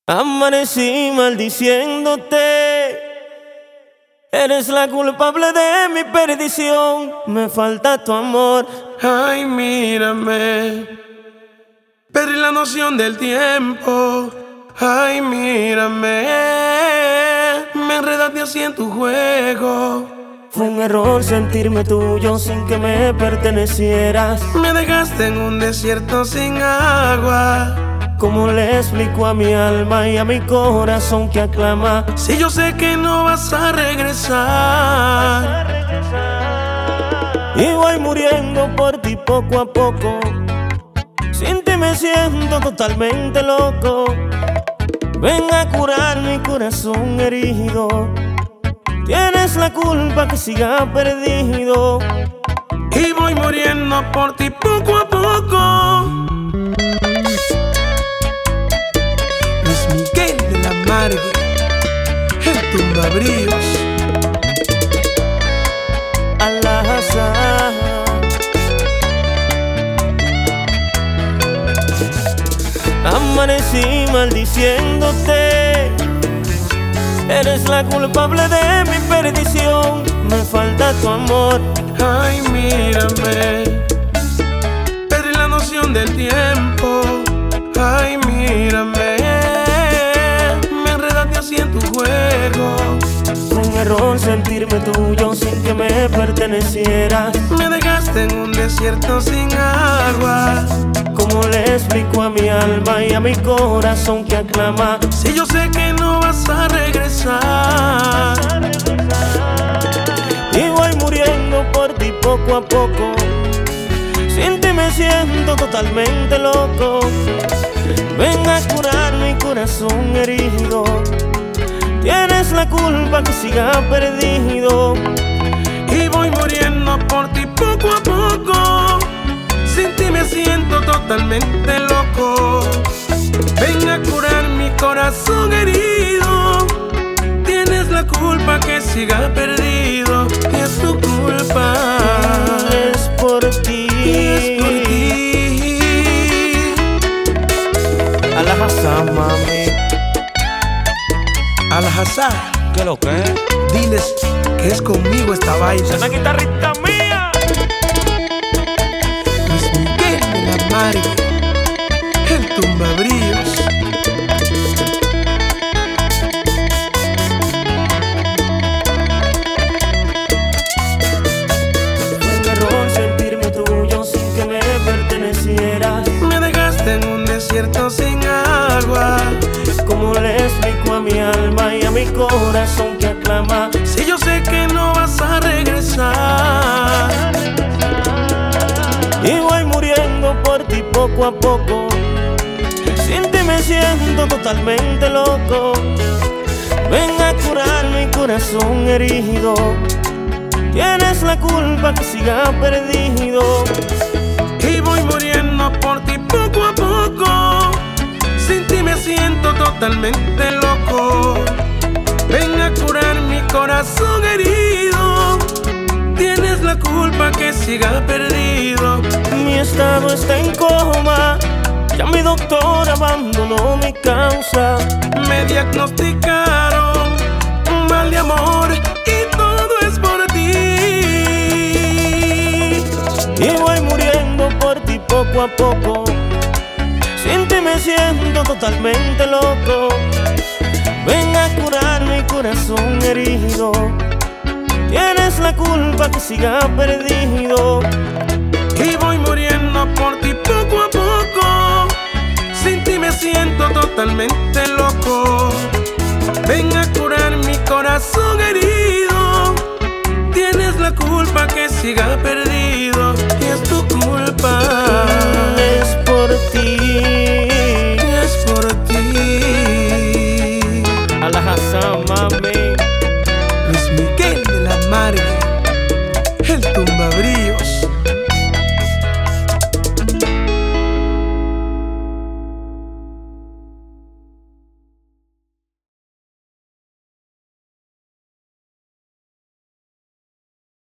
Amanecí maldiciéndote, eres la culpable de mi perdición, me falta tu amor. Ay, mírame, perdí la noción del tiempo. Ay, mírame, me enredaste así en tu juego. Fue un error sentirme tuyo sin que me pertenecieras. Me dejaste en un desierto sin agua. ¿Cómo le explico a mi alma y a mi corazón que aclama? Si yo sé que no vas a regresar. Y voy muriendo por ti poco a poco. Sin ti me siento totalmente loco. Ven a curar mi corazón herido. Tienes la culpa que siga perdido. Y voy muriendo por ti poco a poco. Luis Miguel de la Margue, el tumbabríos. Al-Azhar. Amanecí maldiciéndote, eres la culpable de mi perdición, me falta tu amor. Ay, mírame, perdí la noción del tiempo. Ay, mírame, me enredaste así en tu juego. Fue un error sentirme tuyo sin que me pertenecieras. Me dejaste en un desierto sin agua. ¿Cómo le explico a mi alma y a mi corazón que aclama? Si yo sé que no vas a regresar. Y voy muriendo por ti poco a poco. Sin ti me siento totalmente loco. Ven a curar mi corazón herido. Tienes la culpa que siga perdido. Y voy muriendo por ti poco a poco. Sin ti me siento totalmente loco. Ven a curar mi corazón herido. Tienes la culpa que siga perdido. Y es tu culpa. Es por ti. Y es por ti. Al-Azhar, mami. Al-Azhar, ¿Qué lo que es? diles que es conmigo esta vaina. ¡Es una guitarrita mía! Luis Miguel de la Margue, el tumbabríos. Fue un error sentirme tuyo sin que me pertenecieras. Me dejaste en un desierto sin agua. ¿Cómo le explico a mi alma y a mi corazón que aclama? Si yo sé que no vas a regresar. Y voy muriendo por ti poco a poco. Sin ti me siento totalmente loco. Ven a curar mi corazón herido. Tienes la culpa que siga perdido. Y voy muriendo por ti poco a poco. Sin ti me siento totalmente loco. Ven a curar mi corazón herido. Tienes la culpa que siga perdido. Mi estado está en coma. Ya mi doctor abandonó mi causa. Me diagnosticaron un mal de amor y todo es por ti. Y voy muriendo por ti poco a poco. Sin ti me siento totalmente loco. Ven a curar mi corazón herido. Tienes la culpa que siga perdido. Y voy muriendo por ti poco a poco. Sin ti me siento totalmente loco. Ven a curar mi corazón herido. Tienes la culpa que siga perdido.